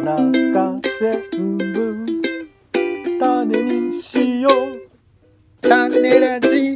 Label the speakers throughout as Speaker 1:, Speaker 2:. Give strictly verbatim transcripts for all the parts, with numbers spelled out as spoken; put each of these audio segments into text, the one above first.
Speaker 1: 中全部種にしよう種ラジ。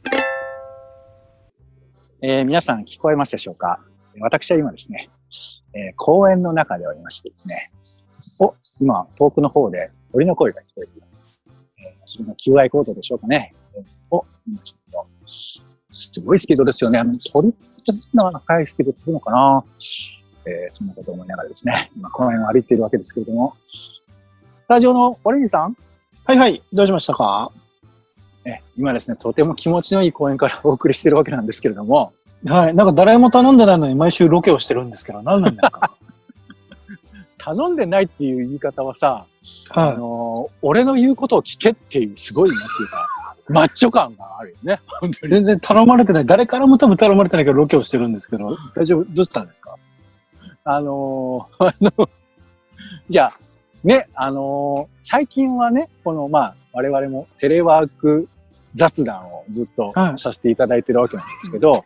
Speaker 1: えー、皆さん聞こえますでしょうか。私は今ですね、えー、公園の中でおりましてですね、お、今遠くの方で鳥の声が聞こえています。えー、それの求愛行動でしょうかね。えー、お、今ちょっとすごいスピードですよね。あの鳥ってのは速いスピード飛ぶのかな。えー、そんなことを思いながらですね、今公園を歩いているわけですけれども、スタジオのオレンジさん。
Speaker 2: はいはい、どうしましたか？
Speaker 1: え今ですね、とても気持ちのいい公園からお送りしているわけなんですけれども、
Speaker 2: はい、なんか誰も頼んでないのに毎週ロケをしてるんですけど、何なんですか？
Speaker 1: 頼んでないっていう言い方はさ、
Speaker 2: はい、
Speaker 1: あのー、俺の言うことを聞けっていうすごいなっていうか、マッチョ感があるよね。本当に
Speaker 2: 全然頼まれてない、誰からも多分頼まれてないからロケをしてるんですけど、大丈夫？どうしたんですか？
Speaker 1: あのー、あの、いや、ね、あのー、最近はね、この、まあ、我々もテレワーク雑談をずっとさせていただいてるわけなんですけど、はい、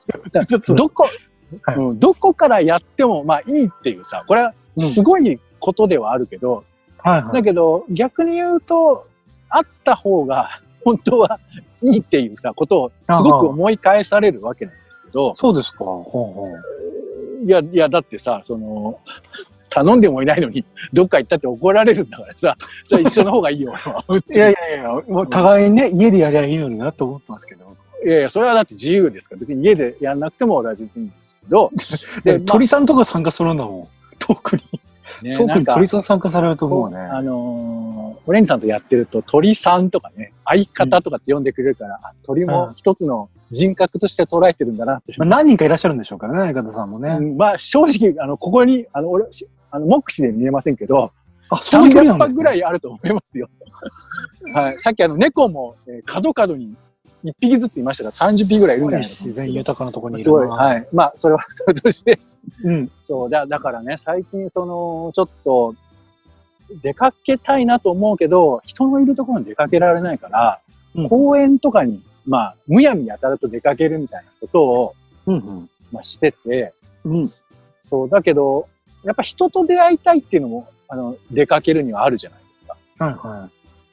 Speaker 1: どこ、はい、うん、どこからやっても、まあいいっていうさ、これはすごいことではあるけど、うんはいはい、だけど逆に言うと、あった方が本当はいいっていうさ、ことをすごく思い返されるわけなんですけど。
Speaker 2: そうですか。ほうほ
Speaker 1: ういや、いや、だってさ、その、頼んでもいないのに、どっか行ったって怒られるんだからさ、それ一緒の方がいいよ。
Speaker 2: いやいやいや、もう互いにね、家でやりゃいいのになと思ってますけど。
Speaker 1: いやいや、それはだって自由ですから、別に家でやんなくても俺は全然いいんですけど。
Speaker 2: で、鳥さんとか参加するんだもん。特に。ね、特に鳥さん参加されると思うね。
Speaker 1: あのー、オレンジさんとやってると鳥さんとかね、相方とかって呼んでくれるから、うん、鳥も一つの人格として捉えてるんだなって。
Speaker 2: まあ、何人かいらっしゃるんでしょうからね、相方さんもね。
Speaker 1: うん、まあ正直、あの、ここに、あの、俺、あの、目視で見えませんけど、
Speaker 2: あ、その距離なんですね。
Speaker 1: さんびゃっぱぐらいあると思いますよ。はい。さっきあの、猫も、えー、角々にいっぴきずついましたから、さんじゅっぴきぐらいいるんじゃないですか。
Speaker 2: 自然豊かなところにいるな。
Speaker 1: すごい。はい。まあ、それはそれとして。うん。そう。だ、だからね、最近その、ちょっと、出かけたいなと思うけど、人のいるところに出かけられないから、うん、公園とかに、まあ、むやみやたらと出かけるみたいなことを、うんうん、まあ、してて、うん、そう、だけど、やっぱ人と出会いたいっていうのも、あの、出かけるにはあるじゃないですか。はいはい。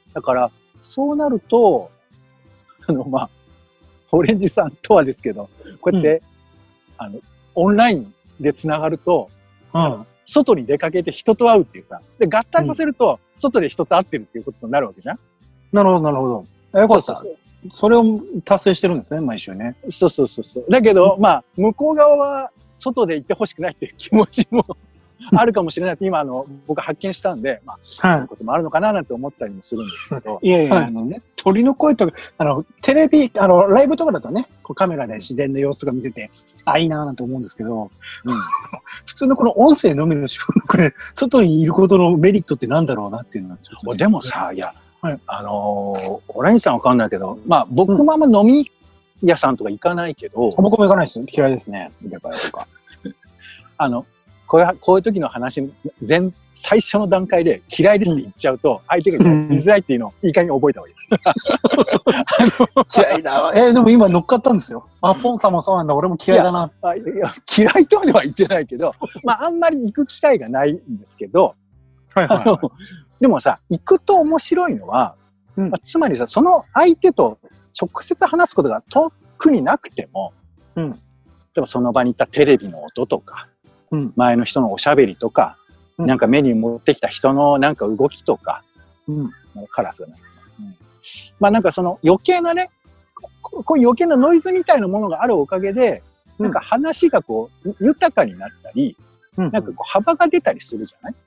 Speaker 1: だから、そうなると、あの、まあ、オレンジさんとはですけど、こうやって、うん、あの、オンラインで繋がると、うん、外に出かけて人と会うっていうさ、で、合体させると、外で人と会ってるっていうことになるわけじゃん、うん、
Speaker 2: なるほど、なるほど。よかった。そうそうそう、それを達成してるんですね、毎週ね。
Speaker 1: そうそうそうそう。だけど、うん、まあ、向こう側は、外で行ってほしくないっていう気持ちもあるかもしれないって今、あの、僕発見したんで、まあ、はい、そういうこともあるのかななんて思ったりもするんですけど。
Speaker 2: いやいや、はい、あのね、鳥の声とか、あの、テレビ、あの、ライブとかだとね、こうカメラで自然の様子とか見せて、あ、いいなぁなんて思うんですけど、うん、普通のこの音声のみの仕事、これ、外にいることのメリットってなんだろうなっていうのはちょっと、ね。
Speaker 1: でもさ、いや、はい、あのー、オレンジさんわかんないけど、まあ、僕もあんま飲み屋さんとか行かないけど、
Speaker 2: うん、僕も行かないですよ。嫌いですね。だからとか。
Speaker 1: あの、こういう、こういう時の話、全、最初の段階で嫌いですって言っちゃうと、相手が言いづらいっていうのをいい加減覚えた方がいい。
Speaker 2: 嫌いだ。えー、でも今乗っかったんですよ。あ、ポンさんもそうなんだ。俺も嫌いだな。
Speaker 1: いや、いや嫌いとまでは言ってないけど、まあ、あんまり行く機会がないんですけど、はいはいはい、あの、でもさ、行くと面白いのは、うんまあ、つまりさ、その相手と直接話すことが特になくても、うん、例えばその場にいたテレビの音とか、うん、前の人のおしゃべりとか、うん、なんか目に持ってきた人のなんか動きとか、うん、カラスが鳴きますね。まあなんかその余計なね、こういう余計なノイズみたいなものがあるおかげで、うん、なんか話がこう豊かになったり、うん、なんかこう幅が出たりするじゃない？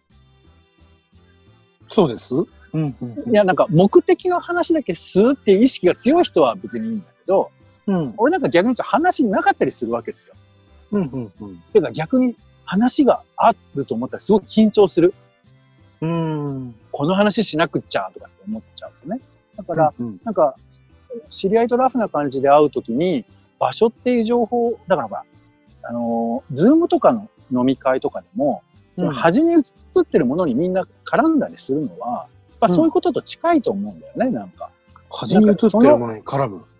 Speaker 2: そうです。うん
Speaker 1: うんうん、いやなんか目的の話だけするっていう意識が強い人は別にいいんだけど、うん、俺なんか逆に言うと話なかったりするわけですよ。うんうんうん。ていうか逆に話があると思ったらすごく緊張する。うん。この話しなくっちゃとかって思っちゃうとね。だから、うんうん、なんか、知り合いとラフな感じで会うときに、場所っていう情報、だからほら、あのー、ズームとかの飲み会とかでも、うん、端に映ってるものにみんな絡んだりするのは、やっぱそういうことと近いと思うんだよね、なんか。
Speaker 2: 端に映ってるものに絡む。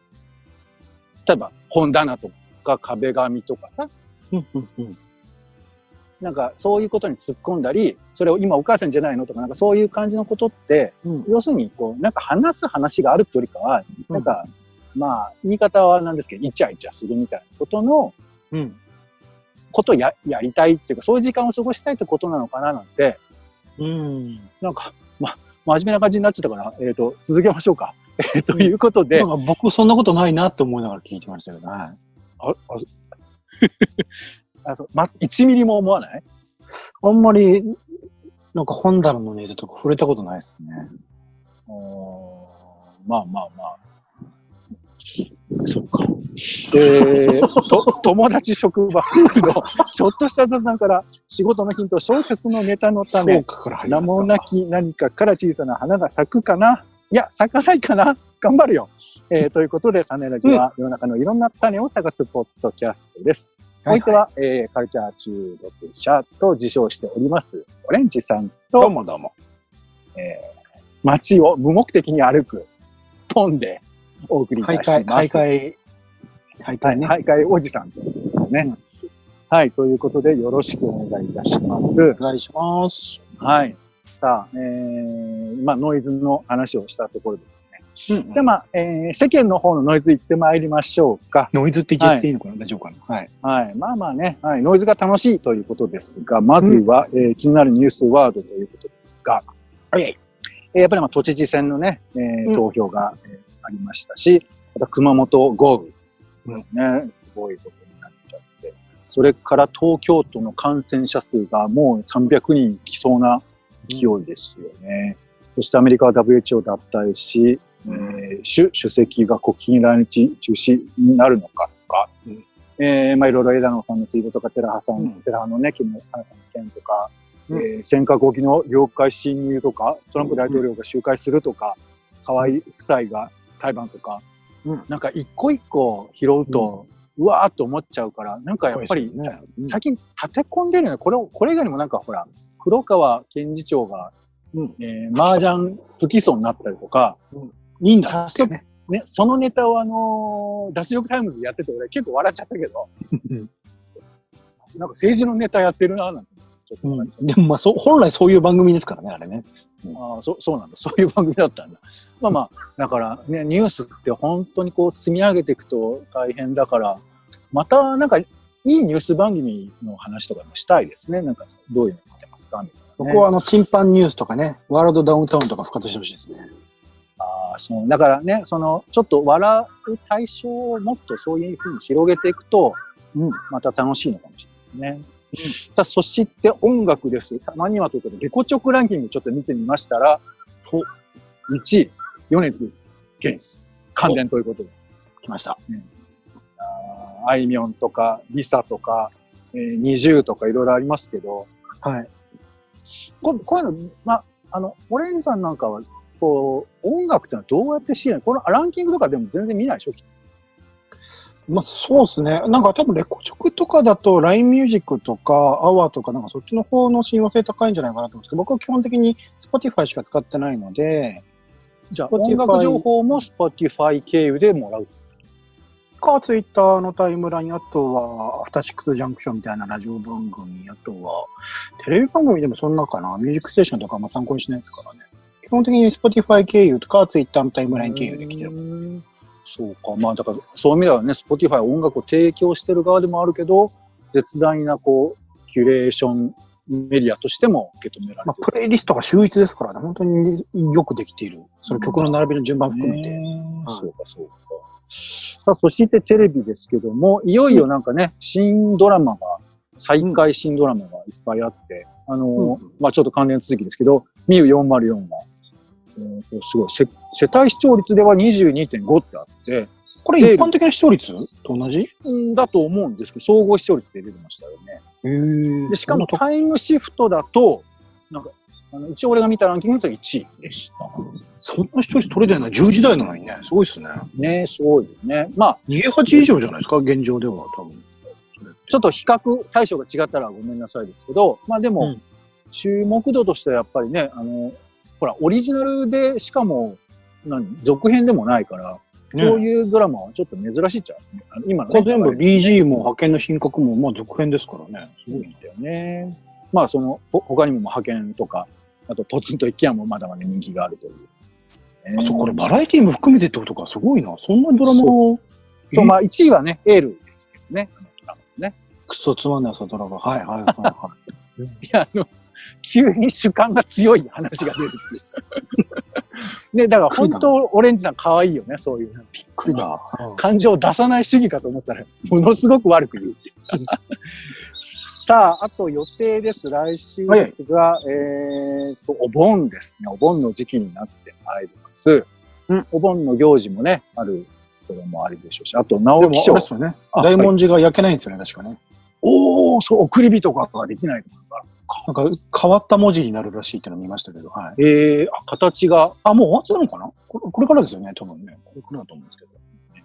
Speaker 1: 例えば、本棚とか壁紙とかさ、うんうんうん、 なんかそういうことに突っ込んだり、それを今お母さんじゃないのとか、なんかそういう感じのことって、うん、要するにこう、なんか話す話があるってよりかは、うん、なんか、まあ、言い方はなんですけど、イチャイチャするみたいなことの、うん、ことをや、やりたいっていうか、そういう時間を過ごしたいってことなのかななんて、うん、なんか、ま、真面目な感じになっちゃったから、えっと、続けましょうか。えー、ということで。
Speaker 2: うん、僕そんなことないなって思いながら聞いてましたけどね。あ、あ、
Speaker 1: あそう、ま、いちミリも思わない？
Speaker 2: あんまり、なんか本棚のネタとか触れたことないですね。
Speaker 1: あまあまあまあ。そっか。えー、と、友達職場のちょっとした雑談から仕事のヒント、小説のネタのため、名もなき何かから小さな花が咲くかないや、咲かないかな頑張るよ。えー、ということで、種ラジは世の中のいろんな種を探すポッドキャストです。お相手は、はいはい、えー、カルチャー中毒者と自称しております、オレンジさんと、
Speaker 2: どうもどうも。
Speaker 1: えー、街を無目的に歩く、ポンでお送りいたします。
Speaker 2: 徘徊、徘徊ね。
Speaker 1: 徘徊おじさんということでね、うん。はい、ということでよろしくお願いいたします。
Speaker 2: お願いします。
Speaker 1: はい。さあ、えー、まあ、ノイズの話をしたところでですね。うん、じゃあまあ、えー、世間の方のノイズ行ってまいりましょうか。
Speaker 2: ノイズって言っていいのかな、大丈夫かな。はい。
Speaker 1: はい。まあまあね、はい。ノイズが楽しいということですが、まずは、うん、えー、気になるニュースワードということですが、はい。えー、やっぱりまあ、都知事選のね、えー、投票が、うん、えー、ありましたし、また熊本豪雨。うん、ね、すごいことになっちゃって。それから東京都の感染者数がもうさんびゃくにん来そうな勢いですよね。うん、そしてアメリカは ダブリューエイチオー 脱退し、うん、えー、主主席が国賓来日中止になるのかとか、うん、えー、まあいろいろ枝野さんのツイートとか、寺派さん、うん、寺派のね、木村さんの件とか、うん、えー、尖閣沖の領海侵入とか、トランプ大統領が集会するとか、河井夫妻が裁判とか、うん、なんか一個一個拾うと、うん、うわーっと思っちゃうから、なんかやっぱり、ね、うん、最近立て込んでるよね。これを、これ以外にもなんかほら、黒川検事長が、うん、えー、麻雀不起訴になったりとか、うん、いいんだってね。ね、そのネタをあのー、脱力タイムズでやってて俺結構笑っちゃったけど、なんか政治のネタやってるな、なんて。ちょっと
Speaker 2: うん、でもまあそ、本来そういう番組ですからね、あれね。
Speaker 1: うん、ああ、そ、そうなんだ。そういう番組だったんだ。まあまあ、だからね、ニュースって本当にこう積み上げていくと大変だから、またなんかいいニュース番組の話とかもしたいですね。なんかどういうの見てますかみたいな、ね。
Speaker 2: 僕はあの、チンパンニュースとかね、ワールドダウンタウンとか復活してほしいですね。
Speaker 1: ああ、そう。だからね、その、ちょっと笑う対象をもっとそういうふうに広げていくと、うん、また楽しいのかもしれないですね。うん、さあ、そして音楽です。たまにはということで、レコチョクランキングちょっと見てみましたら、いちい、米津玄師。関連ということで。
Speaker 2: 来ました。
Speaker 1: うん、あ, あいみょんとか、リサとか、えー、ニジューとかいろいろありますけど、
Speaker 2: はい。
Speaker 1: こ, こういうの、ま、あの、オレンジさんなんかは、こう、音楽ってのはどうやって知るの？このランキングとかでも全然見ないでしょ？
Speaker 2: まあそうですね。なんか多分レコチョクとかだと ライン ミュージックとか アワー とかなんかそっちの方の親和性高いんじゃないかなと思うんですけど、僕は基本的に Spotify しか使ってないので、
Speaker 1: じゃあ音楽情報も Spotify 経由でもらう
Speaker 2: か、Twitter のタイムライン、あとはアフターシックスジャンクションみたいなラジオ番組、あとはテレビ番組でもそんなかな、ミュージックステーションとかあんま参考にしないですからね。基本的に Spotify 経由とか Twitter のタイムライン経由で来てる。
Speaker 1: そうか。まあだからそういう意味ではね、Spotify は音楽を提供してる側でもあるけど、絶大なこう、キュレーションメディアとしても受け止められる。
Speaker 2: まあ、プレイリストが秀逸ですからね、本当によくできている。その曲の並びの順番含めて。
Speaker 1: うんはい、そうか、そうか。さあ、そしてテレビですけども、いよいよなんかね、うん、新ドラマが、再開新ドラマがいっぱいあって、うん、あの、うん、まあちょっと関連続きですけど、ミューよんまるよんが、えー、すごい世、世帯視聴率では にじゅうにてんご ってあって、
Speaker 2: これ一般的な視聴率と同じ
Speaker 1: だと思うんですけど、総合視聴率で出てましたよね。
Speaker 2: へー。
Speaker 1: でしかもタイムシフトだと、なんか、あの一応俺が見たランキングだといちいでした。
Speaker 2: そんな視聴率取れてるのはじゅうじ台なのにね。すごいですね。
Speaker 1: ね、すごいですね。まあ。
Speaker 2: にじゅうはち以上じゃないですか、現状では多分。
Speaker 1: ちょっと比較対象が違ったらごめんなさいですけど、まあでも、うん、注目度としてはやっぱりね、あの、ほら、オリジナルで、しかも、何、続編でもないから、 そういうドラマはちょっと珍しいっちゃう、ね。今の
Speaker 2: ね。全部 ビージー も派遣の品格も、まあ続編ですからね。
Speaker 1: すごいんだよね。まあその、他にも派遣とか、あとポツンと一軒家もまだまだ人気があるという。
Speaker 2: えー、あ、そう、これバラエティも含めてってことか、すごいな。そんなドラマを。
Speaker 1: そう、まあいちいはね、エールですけどね。あのドラマね。
Speaker 2: クソつまんない朝ドラマ。はいはいはいはい。
Speaker 1: いや、あの、急に主観が強い話が出るっていう。ね、だから本当、オレンジさん可愛いよね、そういう。
Speaker 2: びっくりだ。
Speaker 1: 感情を出さない主義かと思ったら、ものすごく悪く言う。さあ、あと予定です。来週ですが、はい、えっと、お盆ですね。お盆の時期になってまいります。うん、お盆の行事もね、あるところもあるでしょうし、あと、直木賞。
Speaker 2: ですよね。大文字が焼けないんですよね、確かね。
Speaker 1: おー、そう、送り火とかができないとか。
Speaker 2: なんか変わった文字になるらしいっていうのを見ましたけど、はい。
Speaker 1: ええー、あ、形が。
Speaker 2: あ、もう終わったのかな？これ、これからですよね、多分ね。これからだと思うんですけど。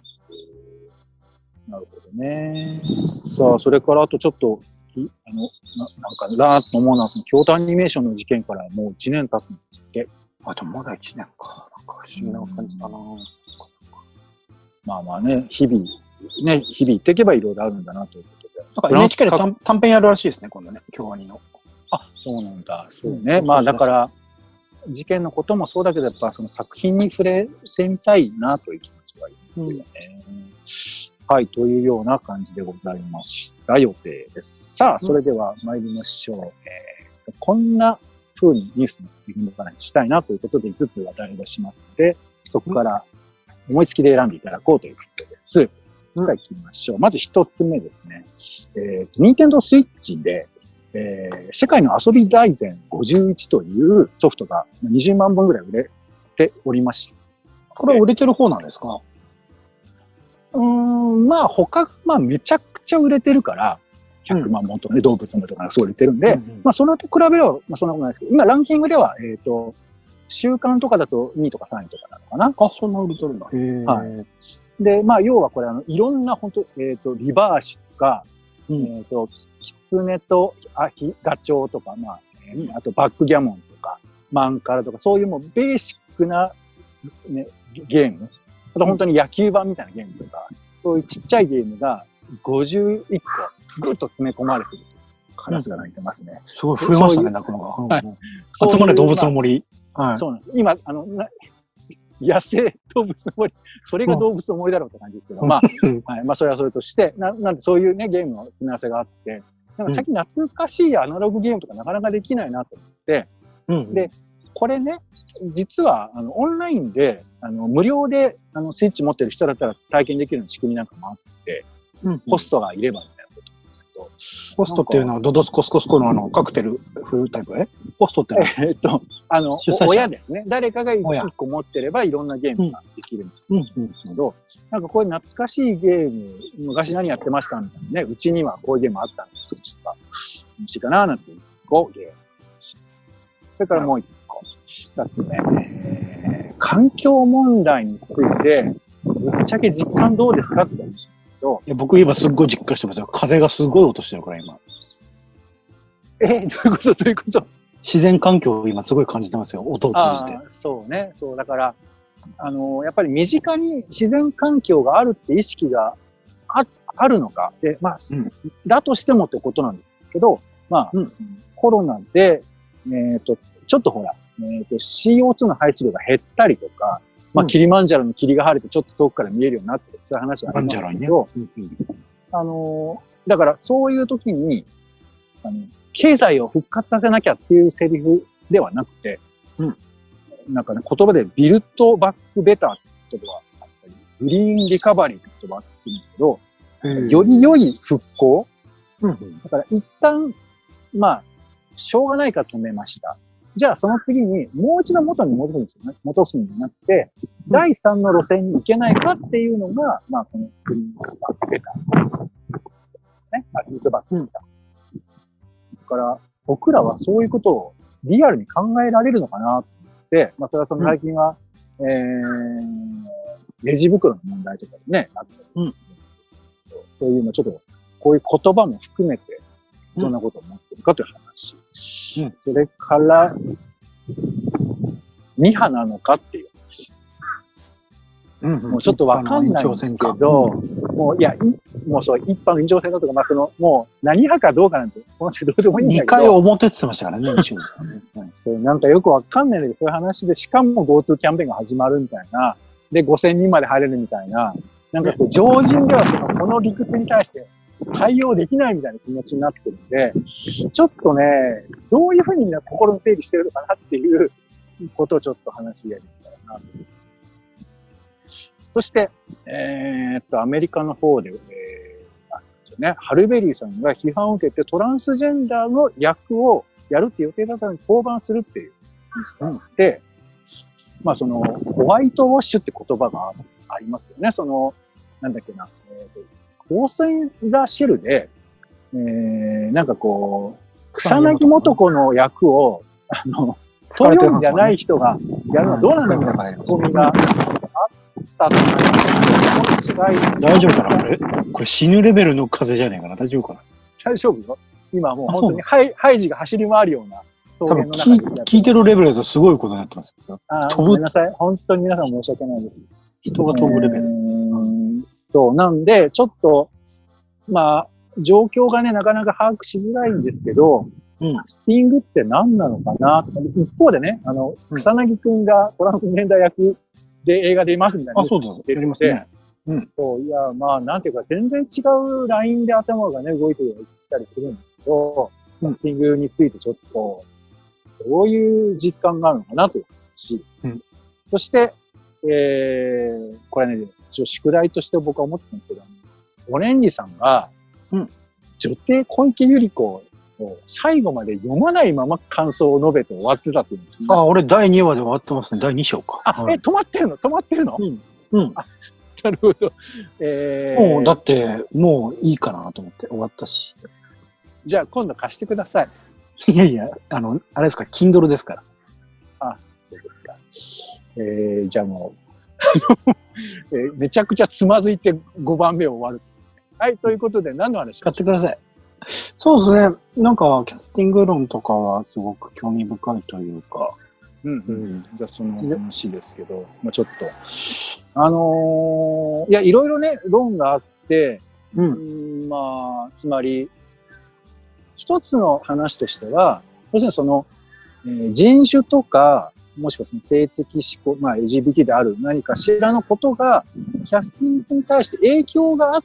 Speaker 1: なるほどね。さあ、それからあとちょっと、あの、ななんかなーと思うのは、その京都アニメーションの事件からもういちねん経つんですって。
Speaker 2: あ、でもまだいちねんか。なんか不思議な感じだな。
Speaker 1: まあまあね、日々、ね、日々言っていけばいろいろあるんだなということで。
Speaker 2: なんか エヌエイチケー で短短編やるらしいですね、今度ね、京アニの。
Speaker 1: あ、そうなんだ。そうね。うん、まあだから、事件のこともそうだけど、やっぱその作品に触れてみたいなという気持ちがありますよね。うん、はい、というような感じでございました予定です。さあ、それでは参りましょう。うん、えー、こんな風にニュースの次の話したいなということでいつつ話題を出しますので、そこから思いつきで選んでいただこうということです。うん、さあ行きましょう。まず一つ目ですね。えー、任天堂スイッチで、えー、世界の遊び大全ごじゅういちというソフトがにじゅうまんぼんぐらい売れておりまして。
Speaker 2: これは売れてる方なんですか？
Speaker 1: うーん、まあ他、まあめちゃくちゃ売れてるから、ひゃくまんぼんとかね、うん、動物のとかそう売れてるんで、うんうん、まあそれと比べれば、まあそんなことないですけど、今ランキングでは、えっ、ー、と、週間とかだとにいとかさんいとかなのかな。
Speaker 2: あ、そんな売れてるんだ。へー。
Speaker 1: はい。で、まあ要はこれあの、いろんな本当えっ、ー、と、リバーシとか、うん、えっ、ー、と、キツネとあひガチョウとか、まあ、えー、あとバックギャモンとか、マンカラとか、そういうもうベーシックな、ね、ゲーム。あと本当に野球盤みたいなゲームとか、そういうちっちゃいゲームがごじゅういっこぐっと詰め込まれているカラスが鳴いてますね。
Speaker 2: うん、すごい増えましたね、鳴くのが。はい、集まれ動物の森。
Speaker 1: はい、そうなんです。今、あの、な野生動物の森、それが動物の森だろうって感じですけど、うん、まあ、はい、まあそれはそれとして、ななんでそういうね、ゲームの組み合わせがあって、なんか最近懐かしいアナログゲームとかなかなかできないなと思って、うん、で、これね、実は、あの、オンラインで、あの、無料で、あの、スイッチ持ってる人だったら体験できる仕組みなんかもあって、うん、ホストがいればみたいなことなんですけど。
Speaker 2: ホストっていうのは、ドドスコスコスコのあの、カクテル風タイプえホストって何ですか？
Speaker 1: えっと、あの、親ですね。誰かが一個持ってればいろんなゲームができるんですけど、うん、なんかこういう懐かしいゲーム、昔何やってましたみたいなね、うちにはこういうゲームあったんですとか、欲しいかななんていうこうゲーム。それからもう一個。二つ目、えー、環境問題について、ぶっちゃけ実感どうですかって言うんですけど。
Speaker 2: いや、僕今すっごい実感してますよ。風がすごい音してるから今。
Speaker 1: えー、どういうことどういうこと
Speaker 2: 自然環境を今すごい感じてますよ。音を通じて。
Speaker 1: そうね。そう、だから、あのー、やっぱり身近に自然環境があるって意識が あ, あるのか。で、まあ、うん、だとしてもってことなんですけど、まあ、うん、コロナで、えっと、ちょっとほら、えっと、シーオーツー の排出量が減ったりとか、まあ、キリマンジャロの霧が晴れてちょっと遠くから見えるようになってる、そういう話があるんですけど、ね、あのー、だからそういう時に、あの、経済を復活させなきゃっていうセリフではなくて、うん、なんかね、言葉でビルトバックベターって言葉があったり、グリーンリカバリーって言葉があったりするんですけど、より良い復興、うん、だから一旦、まあ、しょうがないから止めました。じゃあその次にもう一度元に戻すんですよね。戻すんじゃなくて、だいさんの路線に行けないかっていうのが、まあこのグリーンバックベター。ね。あ、ビルトバックベター。だから、僕らはそういうことをリアルに考えられるのかなって、まあそれはその最近は、うん、えー、レジ袋の問題とかでね、あったり、うん、そういうのちょっと、こういう言葉も含めて、どんなことを思ってるかという話。うん、それから、二波なのかっていう話。
Speaker 2: うんうん、
Speaker 1: もうちょっとわかんないんですけど、もう、いや、いもうそう、一般の延長戦だとか、まあ、その、もう、何派かどうかなんて、この人どうでもいいんだけど。
Speaker 2: にかい表って言ってましたからね、西村さんね。
Speaker 1: そう、なんかよくわかんないんだけど、そういう話で、しかも GoTo キャンペーンが始まるみたいな、で、ごせんにんまで入れるみたいな、なんかこう、常人ではその、この理屈に対して対応できないみたいな気持ちになってるんで、ちょっとね、どういうふうにみんな心の整理してるのかなっていうことをちょっと話ができたらなと。そして、えー、っと、アメリカの方で、えー、あるんですよね。ハルベリーさんが批判を受けてトランスジェンダーの役をやるって予定だったのに降板するっていうニュースがあって、まあその、ホワイトウォッシュって言葉がありますよね。その、なんだっけな、えー、とゴースト・イン・ザ・シェルで、えー、なんかこう、草薙素子の役を、あの、そういうんじゃない人がやるのはどうなんだみたいなツッコミがあったと思います。
Speaker 2: 大丈夫かなこれこれ死ぬレベルの風邪じゃねえかな大丈夫かな
Speaker 1: 大丈夫よ。今もう本当にハイハイジが走り回るような
Speaker 2: 多分聞聞いてるレベルだとすごいことになってますよ。
Speaker 1: あごめんなさい。本当に皆さん申し訳ないです。
Speaker 2: 人が飛ぶレベル。
Speaker 1: そう。なんで、ちょっと、まあ、状況がね、なかなか把握しづらいんですけど、うん、キャスティングって何なのかな一方でね、あの、草薙くんがトランスジェンダー役で映画でいますみたいな。
Speaker 2: あ、そうだ、やりますね。
Speaker 1: うん。そう、いや、まあ、なんていうか、全然違うラインで頭がね、動いていったりするんですけど、キャスティングについてちょっと、どういう実感があるのかなというし、うん、そして、えー、これね、一応宿題として僕は思ってたんですけど、オレンジさんが、うん、女帝小池百合子を最後まで読まないまま感想を述べて終わってたっていうんですね。
Speaker 2: あ、俺だいにわで終わってますね。だいに章か。
Speaker 1: あ、はい、え、止まってるの止まってるのうん。うん。あ、なるほど。え
Speaker 2: ー、もう、だって、もういいかなと思って終わったし。
Speaker 1: じゃあ今度貸してください。
Speaker 2: いやいや、あの、あれですか、Kindle ですから。
Speaker 1: あ、そうですか。えー、じゃあもう、えー、めちゃくちゃつまずいてごばんめを終わる。はい、ということで何の話
Speaker 2: 買ってください。そうですね。なんか、キャスティング論とかはすごく興味深いというか。
Speaker 1: うんうん。じゃあその話ですけど、まあちょっと、あのー、いや、いろいろね、論があって、うん、んまあ、つまり、一つの話としては、要するにその、えー、人種とか、もしくはその性的思考、まあ エルジービーティー である何かしらのことが、キャスティングに対して影響があって、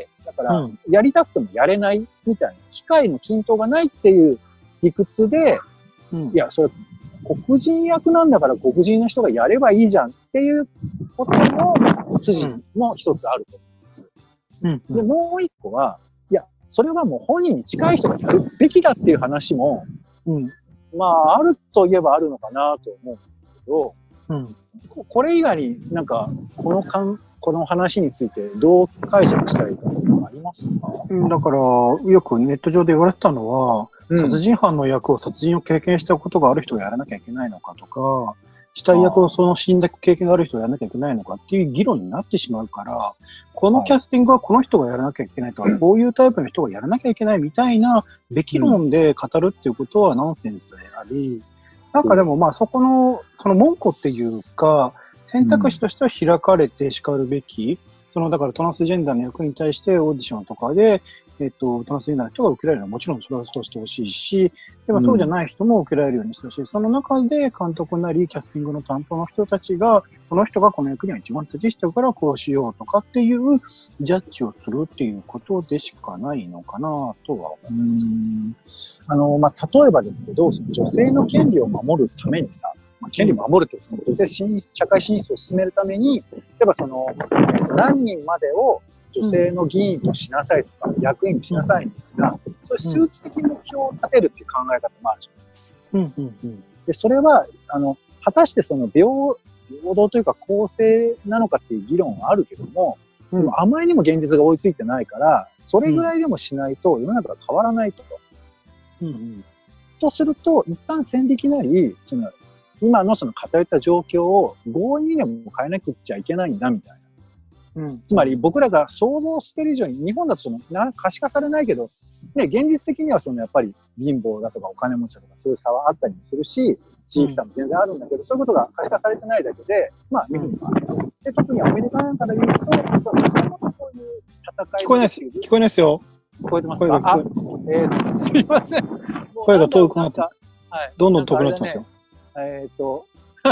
Speaker 1: だから、やりたくてもやれないみたいな、機会の均等がないっていう理屈で、うん、いや、それ、黒人役なんだから黒人の人がやればいいじゃんっていうことの筋も一つあると思うんです。うんうん、で、もう一個は、いや、それはもう本人に近い人がやるべきだっていう話も、うん、まあ、あるといえばあるのかなと思うんですけど、うん、これ以外になんか、このかん、この話についてどう解釈したらいいかありますか？
Speaker 2: だから、よくネット上で言われてたのは、うん、殺人犯の役を殺人を経験したことがある人がやらなきゃいけないのかとか、死体役をその死んだ経験がある人がやらなきゃいけないのかっていう議論になってしまうから、このキャスティングはこの人がやらなきゃいけないとか、こういうタイプの人がやらなきゃいけないみたいなべき論で語るっていうことはナンセンスであり、なんかでもまあそこの、その門戸っていうか、選択肢としては開かれて叱るべき、うん、そのだからトランスジェンダーの役に対してオーディションとかで、えっと、トランスジェンダーの人が受けられるのはもちろんそれはそうしてほしいし、でもそうじゃない人も受けられるようにしてほしい。うん、その中で監督なりキャスティングの担当の人たちが、この人がこの役には一番適してるからこうしようとかっていうジャッジをするっていうことでしかないのかなとは思う。
Speaker 1: うん。あの、まあ、例えばですけど、女性の権利を守るためにさ、まあ、権利を守るというその女性進出、社会進出を進めるために、例えばその、何人までを女性の議員としなさいとか、うん、役員にしなさいみたいな、そういう数値的目標を立てるっていう考え方もあるじゃないですか。うんうんうん、で、それは、あの、果たしてその平、平等というか公正なのかっていう議論はあるけども、うん、でもあまりにも現実が追いついてないから、それぐらいでもしないと世の中が変わらないと。うんうん、とすると、一旦線引きなり、その、今のその偏った状況を強引にでも変えなくちゃいけないんだみたいな。うん、つまり僕らが想像してる以上に、日本だとそのな可視化されないけど、ね、現実的にはそのやっぱり貧乏だとかお金持ちだとかそういう差はあったりもするし、 地域差も全然あるんだけど、うん、そういうことが可視化されてないだけで、まあ見るのがある。で、特にアメリカなんかで言うと、そういう戦い。
Speaker 2: 聞こえないです。聞こえないですよ。
Speaker 1: 聞こえてますか？あ、えー、すいません。
Speaker 2: 声が遠くなって、はい、どんどん遠くなってますよ。
Speaker 1: えっと、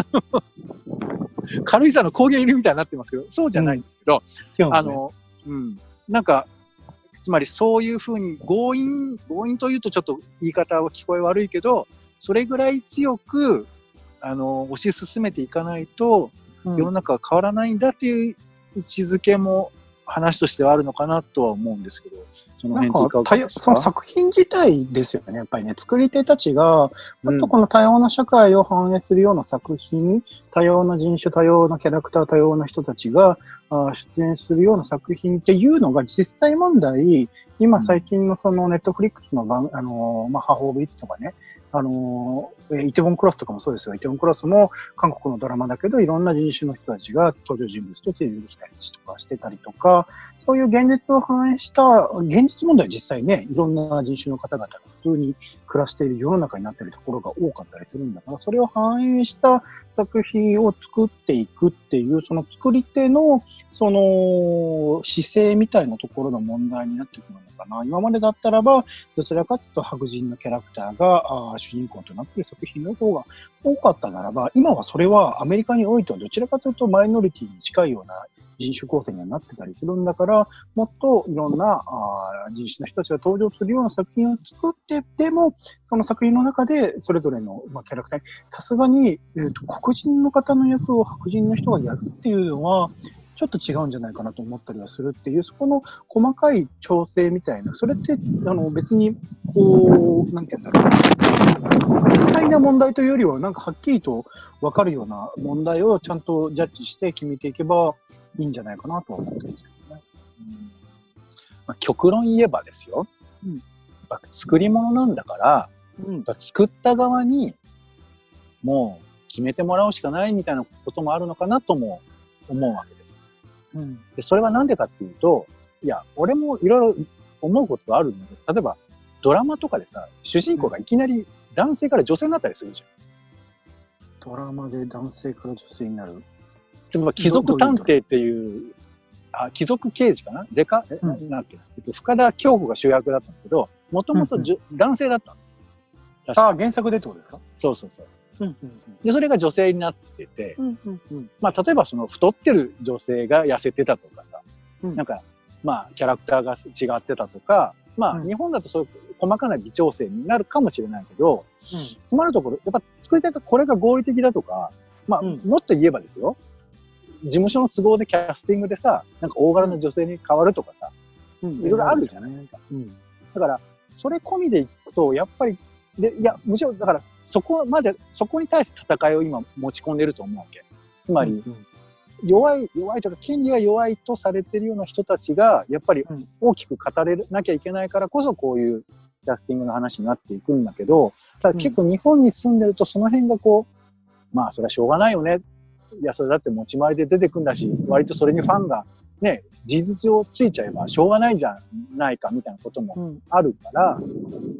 Speaker 1: 軽井沢の高原いるみたいになってますけど、そうじゃないんですけど、うん、あの、うん、なんか、つまりそういうふうに強引、強引というとちょっと言い方は聞こえ悪いけど、それぐらい強く、あの、推し進めていかないと、世の中は変わらないんだっていう位置づけも話としてはあるのかなとは思うんですけど、その辺っていかがですか？
Speaker 2: その作品自体ですよね、やっぱりね。作り手たちが、もっとこの多様な社会を反映するような作品、うん、多様な人種、多様なキャラクター、多様な人たちがあ出演するような作品っていうのが実際問題、今最近のそのネットフリックスの番、あの、まあ、ハホービッツとかね、あの、イテウォンクラスとかもそうですよ。イテウォンクラスも韓国のドラマだけど、いろんな人種の人たちが登場人物として出てきたりとかしてたりとか、そういう現実を反映した、現実問題は実際ね、いろんな人種の方々が普通に暮らしている世の中になっているところが多かったりするんだから、それを反映した作品を作っていくっていう、その作り手の、その姿勢みたいなところの問題になってくるのかな。今までだったらば、どちらかというと白人のキャラクターが主人公となっている作品の方が多かったならば、今はそれはアメリカにおいてはどちらかというとマイノリティに近いような人種構成にはなってたりするんだから、もっといろんなあ人種の人たちが登場するような作品を作ってでも、その作品の中でそれぞれの、まあ、キャラクターに、さすがに、えーと、黒人の方の役を白人の人がやるっていうのは、ちょっと違うんじゃないかなと思ったりはするっていう、そこの細かい調整みたいな、それって、あの、別に、こう、なんて言うんだろう。実際な問題というよりは、なんかはっきりと分かるような問題をちゃんとジャッジして決めていけばいいんじゃないかなとは思ってるんですけどね。
Speaker 1: うんまあ、極論言えばですよ。うん、やっぱ作り物なんだから、うん、作った側にもう決めてもらうしかないみたいなこともあるのかなとも思うわけです。うん、でそれはなんでかっていうと、いや、俺もいろいろ思うことはあるんだけど、例えばドラマとかでさ、主人公がいきなり男性から女性になったりするじ
Speaker 2: ゃん。ドラマで男性から女性になる。
Speaker 1: 例えば貴族探偵っていう、あ、貴族刑事かなでか、え、うん、なんていうの、深田恭子が主役だったんだけど、もともと男性だったの。
Speaker 2: ああ、原作でってことですか？
Speaker 1: そうそうそう。うんうんうん、で、それが女性になってて、うんうんうん、まあ、例えばその太ってる女性が痩せてたとかさ、うん、なんか、まあ、キャラクターが違ってたとか、まあ、うん、日本だとそういう細かな微調整になるかもしれないけど、うん、つまるところ、やっぱ作り手がこれが合理的だとか、まあ、うん、もっと言えばですよ、事務所の都合でキャスティングでさ、なんか大柄な女性に変わるとかさ、うん、いろいろあるじゃないですか。うん、だから、それ込みでいくと、やっぱり、で、いや、むしろ、だから、そこまで、そこに対して戦いを今持ち込んでると思うわけ。つまり、うんうん、弱い、弱いというか、権利が弱いとされてるような人たちが、やっぱり大きく語れなきゃいけないからこそ、こういうキャスティングの話になっていくんだけど、ただ結構日本に住んでると、その辺がこう、まあ、それはしょうがないよね。いや、それだって持ち回りで出てくんだし、割とそれにファンが、ね、事実上ついちゃえばしょうがないんじゃないかみたいなこともあるから、うん、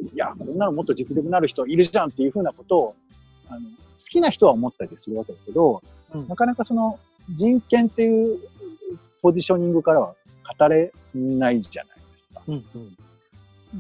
Speaker 1: いや、こんなのもっと実力のある人いるじゃんっていうふうなことを、あの、好きな人は思ったりするわけだけど、うん、なかなかその人権っていうポジショニングからは語れないじゃないですか。うんうん、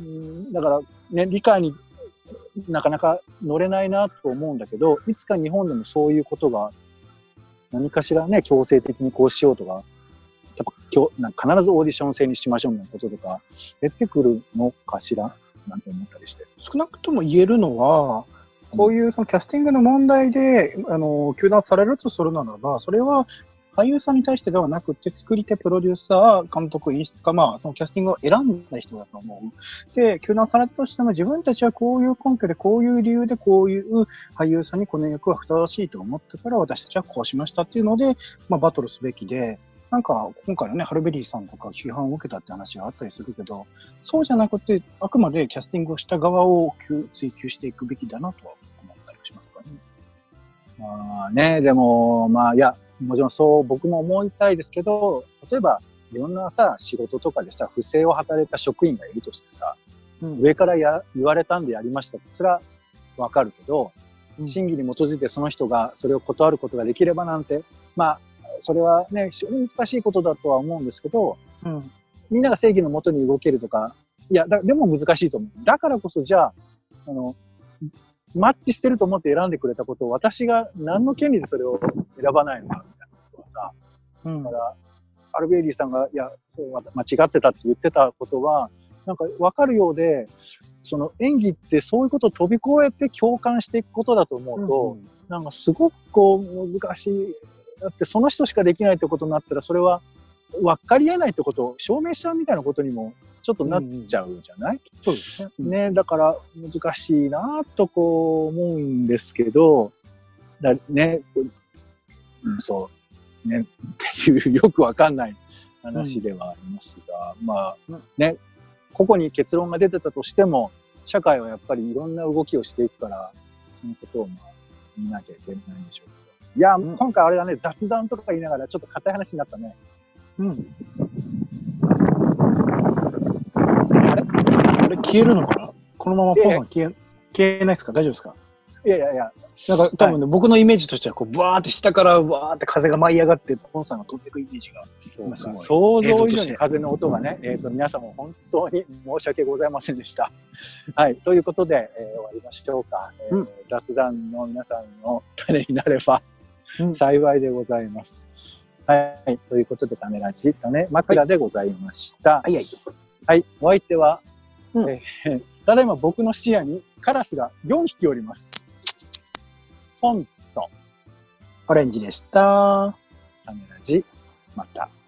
Speaker 1: だからね、理解になかなか乗れないなと思うんだけど、いつか日本でもそういうことが何かしらね、強制的にこうしようとか、やっぱ今日なんか必ずオーディション制にしましょうみたいなこととか出てくるのかしらなんて思ったりして。
Speaker 2: 少なくとも言えるのは、こういうそのキャスティングの問題で、うん、あの、糾弾されるとするならば、それは俳優さんに対してではなくて、作り手、プロデューサー、監督、演出家、まあ、そのキャスティングを選んだ人だと思う。で、糾弾されたとしても、自分たちはこういう根拠で、こういう理由で、こういう俳優さんにこの役はふさわしいと思ったから、私たちはこうしましたっていうので、まあ、バトルすべきで、なんか、今回のね、ハルベリーさんとか批判を受けたって話があったりするけど、そうじゃなくて、あくまでキャスティングをした側を追求していくべきだなとは思ったりしますかね。
Speaker 1: まあね、でも、まあ、いや、もちろんそう僕も思いたいですけど、例えば、いろんなさ、仕事とかでさ、不正を働いた職員がいるとしてさ、うん、上からや言われたんでやりましたって、それはわかるけど、 真偽に基づいてその人がそれを断ることができればなんて、まあ、それはね、非常に難しいことだとは思うんですけど、うん、みんなが正義のもとに動けるとか、いや、だでも難しいと思う。だからこそ、じゃあ、あの、マッチしてると思って選んでくれたことを、私が何の権利でそれを選ばないのかみたいなことはさ、うん、だから、アルベイリーさんが、いや、間違ってたって言ってたことは、なんか分かるようで、その演技ってそういうことを飛び越えて共感していくことだと思うと、うんうん、なんかすごくこう難しい。だってその人しかできないってことになったら、それは分かり得ないってことを証明しちゃうみたいなことにもちょっとなっちゃうじゃない？うんうん、
Speaker 2: そうですね。
Speaker 1: ね、だから難しいなとこう思うんですけど、だね、うん、そう、ね、っていうよくわかんない話ではありますが、うん、まあね、個々に結論が出てたとしても、社会はやっぱりいろんな動きをしていくから、そのことをまあ見なきゃいけないんでしょうけど。いや、うん、今回あれだね、雑談とか言いながらちょっと硬い話になったね。
Speaker 2: うん。あれあれ消えるのかな？このままポンさん消え、消えないですか？大丈夫ですか？
Speaker 1: いやいやいや。
Speaker 2: なんか多分ね、はい、僕のイメージとしては、こう、ブワーって下からブワーって風が舞い上がって、ポンさんが飛んでいくイメージが。
Speaker 1: そうすごい想像以上に風の音がね、えっと、皆様本当に申し訳ございませんでした。はい。ということで、えー、終わりましょうか。えーうん、雑談の皆さんの種になれば幸いでございます。うん、はい。ということで、種ラジ、種枕でございました。
Speaker 2: はい。はい。
Speaker 1: はい。お相手は、うん、えー、ただいま僕の視野にカラスがよんひきおります。ポンと
Speaker 2: オレンジでした。
Speaker 1: 種ラジ、また。